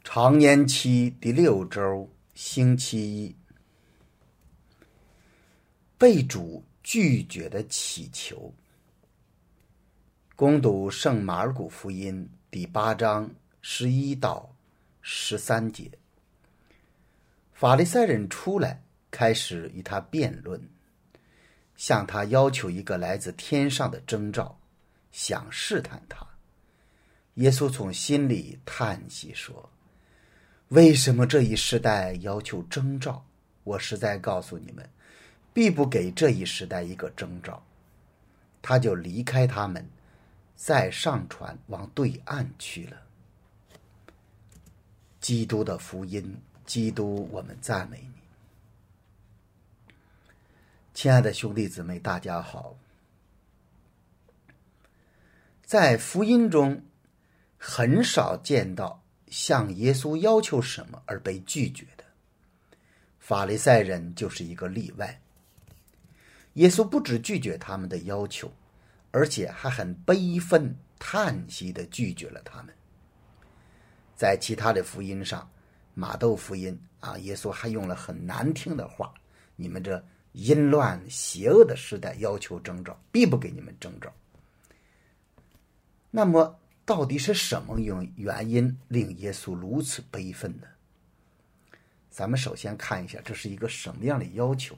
常年期第6周，星期一，被主拒绝的祈求。攻读圣马尔谷福音第8章11到13节。法利赛人出来，开始与他辩论，向他要求一个来自天上的征兆，想试探他。耶稣从心里叹息说：为什么这一时代要求征兆？我实在告诉你们，必不给这一时代一个征兆。他就离开他们，再上船往对岸去了。基督的福音，基督，我们赞美你。亲爱的兄弟姊妹，大家好。在福音中很少见到向耶稣要求什么而被拒绝的，法利赛人就是一个例外。耶稣不只拒绝他们的要求，而且还很悲愤叹息地拒绝了他们。在其他的福音上，马窦福音耶稣还用了很难听的话：你们这淫乱邪恶的时代要求征兆，必不给你们征兆。那么到底是什么原因令耶稣如此悲愤呢？咱们首先看一下，这是一个什么样的要求。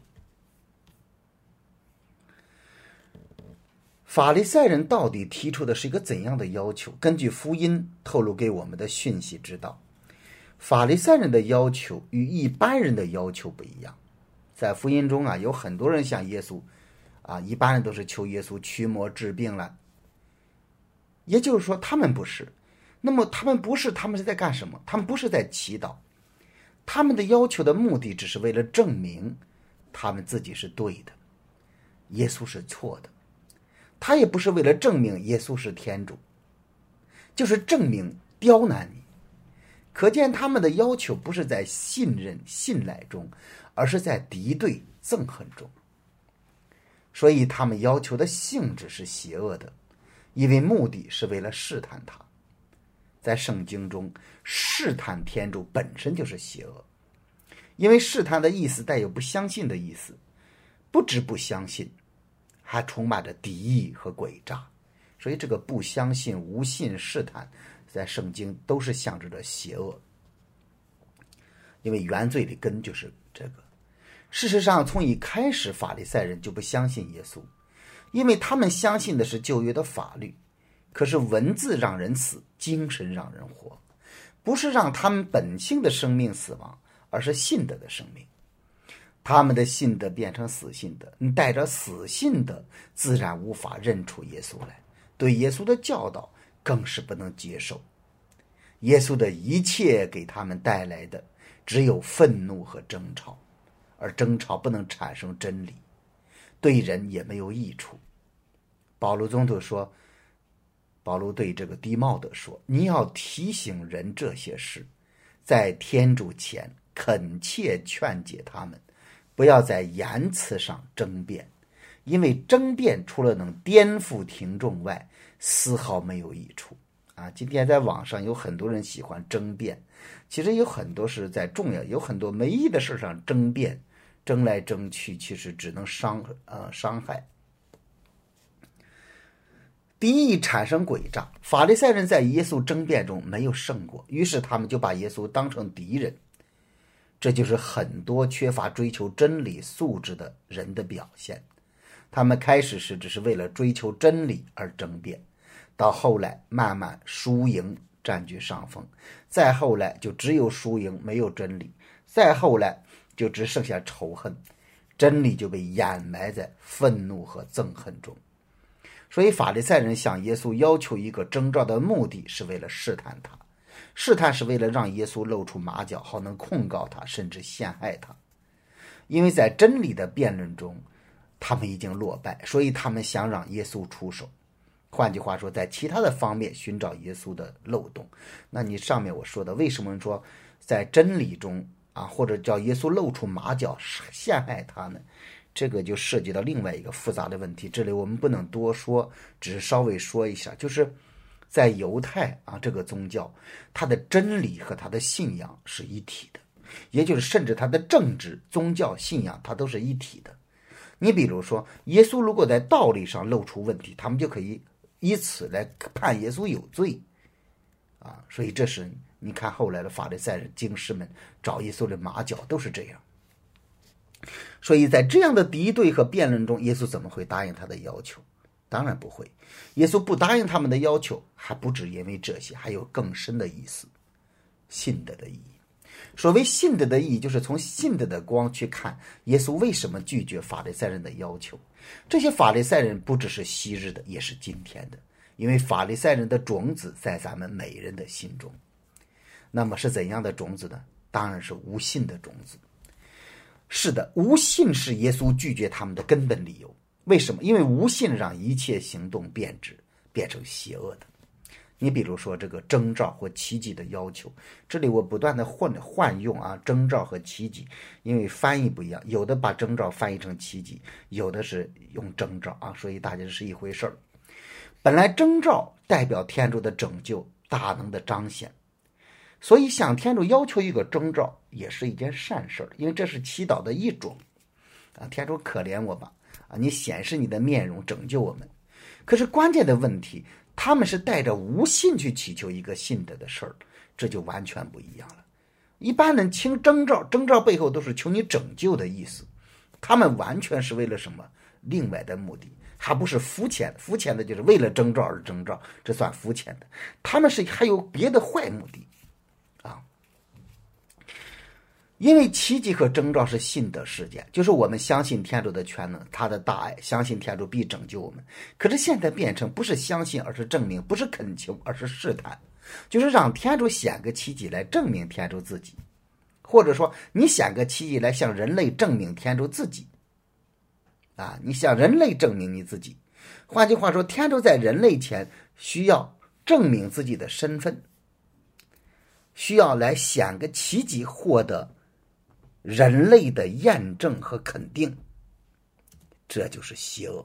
法利赛人到底提出的是一个怎样的要求？根据福音透露给我们的讯息知道，法利赛人的要求与一般人的要求不一样。在福音中有很多人向耶稣一般人都是求耶稣驱魔治病了，也就是说他们不是。那么他们不是，他们是在干什么？他们不是在祈祷，他们的要求的目的只是为了证明他们自己是对的，耶稣是错的。他也不是为了证明耶稣是天主，就是证明刁难你。可见他们的要求不是在信任信赖中，而是在敌对憎恨中。所以他们要求的性质是邪恶的，因为目的是为了试探他。在圣经中，试探天主本身就是邪恶，因为试探的意思带有不相信的意思，不只不相信，还充满着敌意和诡诈。所以这个不相信、无信、试探，在圣经都是象征着邪恶，因为原罪的根就是这个。事实上，从一开始，法利赛人就不相信耶稣，因为他们相信的是旧约的法律。可是文字让人死，精神让人活，不是让他们本性的生命死亡，而是信德的生命。他们的信德变成死信德，带着死信德，自然无法认出耶稣来，对耶稣的教导更是不能接受。耶稣的一切给他们带来的只有愤怒和争吵，而争吵不能产生真理，对人也没有益处。保罗宗徒说，保罗对这个低茂德说，你要提醒人这些事，在天主前恳切劝解他们，不要在言辞上争辩，因为争辩除了能颠覆听众外，丝毫没有益处。今天在网上有很多人喜欢争辩，其实有很多是在重要，有很多没意义的事上争辩，争来争去，其实只能伤害。敌意产生诡诈，法利赛人在耶稣争辩中没有胜过，于是他们就把耶稣当成敌人。这就是很多缺乏追求真理素质的人的表现。他们开始时只是为了追求真理而争辩，到后来慢慢输赢占据上风，再后来就只有输赢没有真理，再后来就只剩下仇恨，真理就被掩埋在愤怒和憎恨中。所以法利赛人向耶稣要求一个征兆的目的是为了试探他，试探是为了让耶稣露出马脚，好能控告他，甚至陷害他。因为在真理的辩论中他们已经落败，所以他们想让耶稣出手。换句话说，在其他的方面寻找耶稣的漏洞。那你上面我说的，为什么说在真理中或者叫耶稣露出马脚陷害他呢？这个就涉及到另外一个复杂的问题，这里我们不能多说，只是稍微说一下，就是在犹太这个宗教，它的真理和它的信仰是一体的，也就是甚至它的政治、宗教、信仰它都是一体的。你比如说，耶稣如果在道理上露出问题，他们就可以以此来判耶稣有罪所以这是你看后来的法利赛人、经师们找耶稣的马脚都是这样。所以在这样的敌对和辩论中，耶稣怎么会答应他的要求？当然不会。耶稣不答应他们的要求，还不止因为这些，还有更深的意思，信德的意义。所谓信德的意义，就是从信德的光去看耶稣为什么拒绝法利赛人的要求。这些法利赛人不只是昔日的，也是今天的，因为法利赛人的种子在咱们每人的心中。那么是怎样的种子呢？当然是无信的种子。是的，无信是耶稣拒绝他们的根本理由。为什么？因为无信让一切行动变质，变成邪恶的。你比如说这个征兆或奇迹的要求，这里我不断的换用征兆和奇迹，因为翻译不一样，有的把征兆翻译成奇迹，有的是用征兆所以大家是一回事儿。本来征兆代表天主的拯救、大能的彰显，所以向天主要求一个征兆也是一件善事，因为这是祈祷的一种天主可怜我吧你显示你的面容拯救我们。可是关键的问题，他们是带着无信去祈求一个信德的事儿，这就完全不一样了。一般人听征兆，征兆背后都是求你拯救的意思，他们完全是为了什么另外的目的，还不是肤浅的。肤浅的就是为了征兆而征兆，这算肤浅的。他们是还有别的坏目的因为奇迹和征兆是信德事件，就是我们相信天主的全能，他的大爱，相信天主必拯救我们。可是现在变成不是相信，而是证明；不是恳求，而是试探，就是让天主显个奇迹来证明天主自己，或者说你显个奇迹来向人类证明天主自己你向人类证明你自己。换句话说，天主在人类前需要证明自己的身份，需要来显个奇迹，获得人类的验证和肯定，这就是邪恶。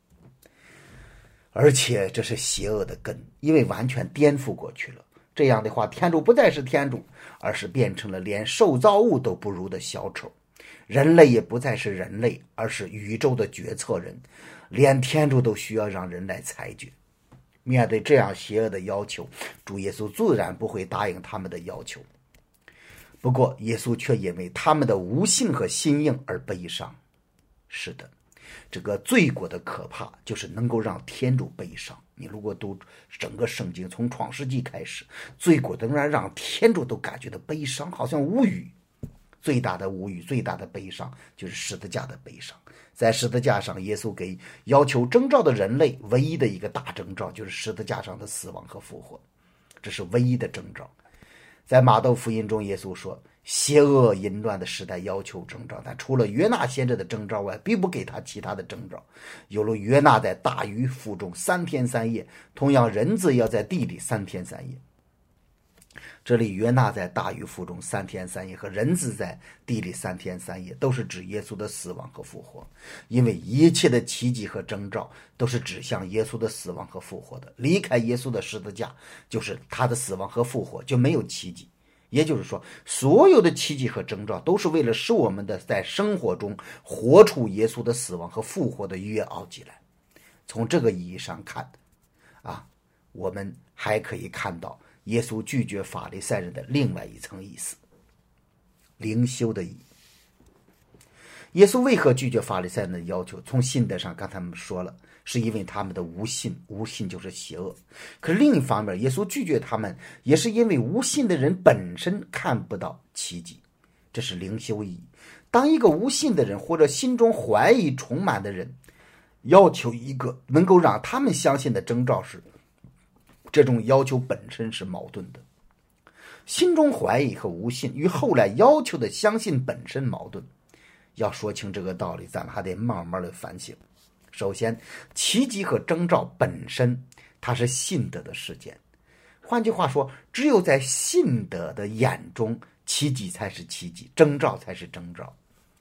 而且这是邪恶的根，因为完全颠覆过去了。这样的话，天主不再是天主，而是变成了连受造物都不如的小丑。人类也不再是人类，而是宇宙的决策人，连天主都需要让人来裁决。面对这样邪恶的要求，主耶稣自然不会答应他们的要求。不过耶稣却因为他们的无信和心硬而悲伤。是的，这个罪过的可怕就是能够让天主悲伤。你如果读整个圣经，从创世纪开始，罪过能让天主都感觉到悲伤，好像无语。最大的无语，最大的悲伤就是十字架的悲伤。在十字架上，耶稣给要求征兆的人类唯一的一个大征兆，就是十字架上的死亡和复活，这是唯一的征兆。在马窦福音中，耶稣说，邪恶淫乱的时代要求征兆，但除了约纳先知的征兆外，并不给他其他的征兆。有了约纳在大鱼腹中3天3夜，同样人子要在地里3天3夜。这里约纳在大鱼腹中3天3夜和人子在地里3天3夜，都是指耶稣的死亡和复活。因为一切的奇迹和征兆都是指向耶稣的死亡和复活的。离开耶稣的十字架，就是他的死亡和复活，就没有奇迹。也就是说，所有的奇迹和征兆都是为了使我们的在生活中活出耶稣的死亡和复活的约奥济来。从这个意义上看我们还可以看到耶稣拒绝法利赛人的另外一层意思，灵修的意义。耶稣为何拒绝法利赛人的要求？从信德上刚才我们说了，是因为他们的无信，无信就是邪恶。可是另一方面，耶稣拒绝他们也是因为无信的人本身看不到奇迹，这是灵修意义。当一个无信的人或者心中怀疑充满的人要求一个能够让他们相信的征兆时，这种要求本身是矛盾的。心中怀疑和无信与后来要求的相信本身矛盾。要说清这个道理，咱们还得慢慢的反省。首先，奇迹和征兆本身它是信德的事件。换句话说，只有在信德的眼中，奇迹才是奇迹，征兆才是征兆。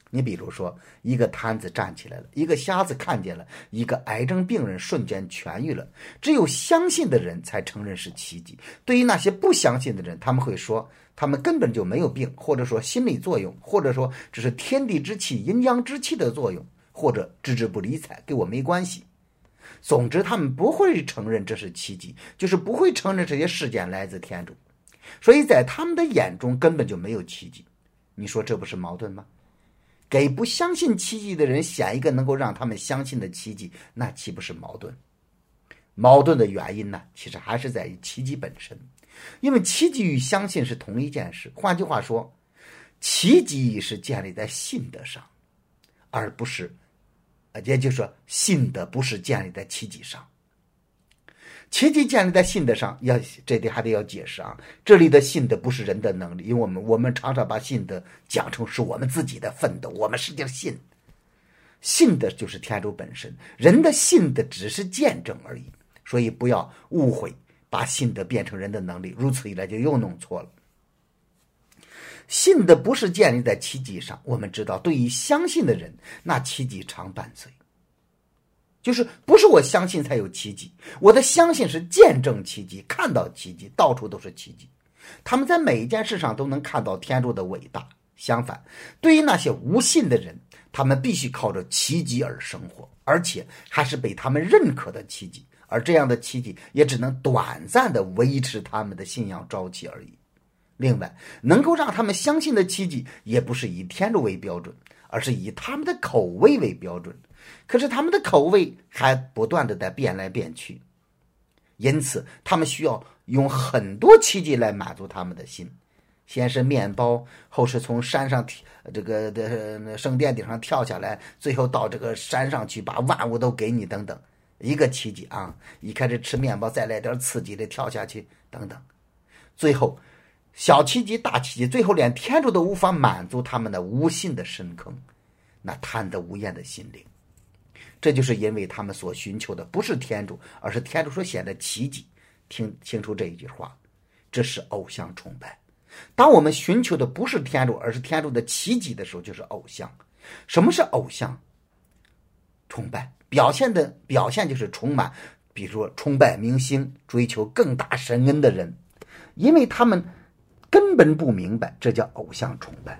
你比如说，一个瘫子站起来了，一个瞎子看见了，一个癌症病人瞬间痊愈了。只有相信的人才承认是奇迹。对于那些不相信的人，他们会说他们根本就没有病，或者说心理作用，或者说这是天地之气、阴阳之气的作用，或者置之不理睬，跟我没关系。总之，他们不会承认这是奇迹，就是不会承认这些事件来自天主。所以在他们的眼中根本就没有奇迹。你说这不是矛盾吗？给不相信奇迹的人选一个能够让他们相信的奇迹，那岂不是矛盾？矛盾的原因呢，其实还是在于奇迹本身。因为奇迹与相信是同一件事。换句话说，奇迹是建立在信德上，而不是，也就是说，信德不是建立在奇迹上。奇迹建立在信德上，这里还得要解释啊。这里的信德不是人的能力，因为我们常常把信德讲成是我们自己的奋斗，我们实际上信德就是天主本身，人的信德只是见证而已。所以不要误会，把信德变成人的能力，如此一来就又弄错了。信德不是建立在奇迹上，我们知道，对于相信的人，那奇迹常伴随。就是不是我相信才有奇迹，我的相信是见证奇迹，看到奇迹，到处都是奇迹。他们在每一件事上都能看到天主的伟大。相反，对于那些无信的人，他们必须靠着奇迹而生活，而且还是被他们认可的奇迹，而这样的奇迹也只能短暂地维持他们的信仰朝气而已。另外，能够让他们相信的奇迹也不是以天主为标准，而是以他们的口味为标准。可是他们的口味还不断地在变来变去，因此他们需要用很多奇迹来满足他们的心。先是面包，后是从山上这个圣殿顶上跳下来，最后到这个山上去把万物都给你等等，一个奇迹啊！一开始吃面包，再来点刺激的跳下去等等，最后小奇迹大奇迹，最后连天主都无法满足他们的无信的深坑，那贪得无厌的心灵。这就是因为他们所寻求的不是天主，而是天主所显的奇迹。听清楚这一句话，这是偶像崇拜。当我们寻求的不是天主，而是天主的奇迹的时候，就是偶像。什么是偶像崇拜？表现就是充满，比如说崇拜明星，追求更大神恩的人，因为他们根本不明白这叫偶像崇拜。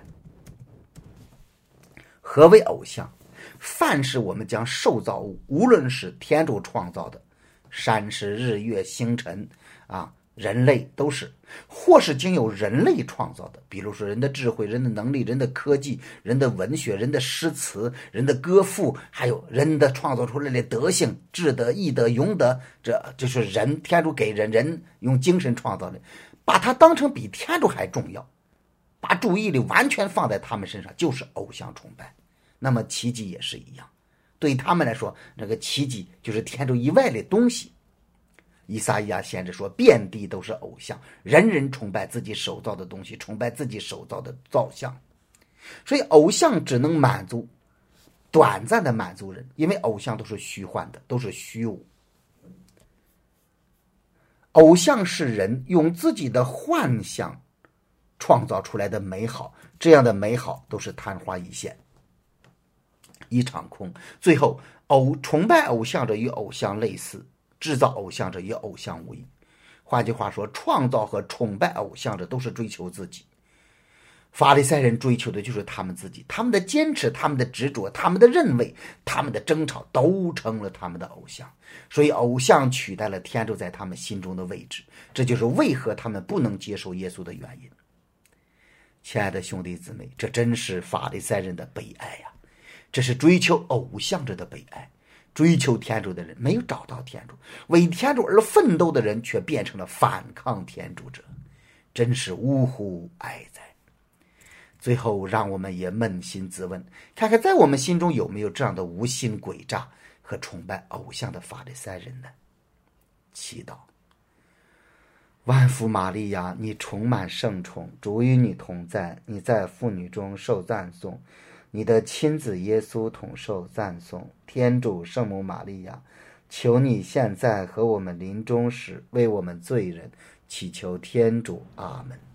何为偶像？凡是我们将受造物，无论是天主创造的山石、日月、星辰啊，人类都是，或是经由人类创造的，比如说人的智慧、人的能力、人的科技、人的文学、人的诗词、人的歌赋，还有人的创造出来的德性、智德、义德、勇德，这就是人，天主给人用精神创造的，把它当成比天主还重要，把注意力完全放在他们身上，就是偶像崇拜。那么奇迹也是一样，对他们来说，那个奇迹就是天主以外的东西。以撒意亚先知说，遍地都是偶像，人人崇拜自己手造的东西，崇拜自己手造的造像。所以偶像只能短暂的满足人，因为偶像都是虚幻的，都是虚无。偶像是人用自己的幻想创造出来的美好，这样的美好都是昙花一现，一场空。最后崇拜偶像者与偶像类似，制造偶像者与偶像无异。换句话说，创造和崇拜偶像者都是追求自己。法利赛人追求的就是他们自己，他们的坚持，他们的执着，他们的认为，他们的争吵，都成了他们的偶像。所以偶像取代了天主在他们心中的位置，这就是为何他们不能接受耶稣的原因。亲爱的兄弟姊妹，这真是法利赛人的悲哀呀！这是追求偶像者的悲哀。追求天主的人没有找到天主，为天主而奋斗的人却变成了反抗天主者，真是呜呼哀哉。最后让我们也扪心自问，看看在我们心中有没有这样的无心诡诈和崇拜偶像的法利赛人呢？祈祷。万福玛利亚，你充满圣宠，主与你同在，你在妇女中受赞颂，你的亲子耶稣同受赞颂。天主圣母玛利亚，求你现在和我们临终时为我们罪人祈求天主。阿们。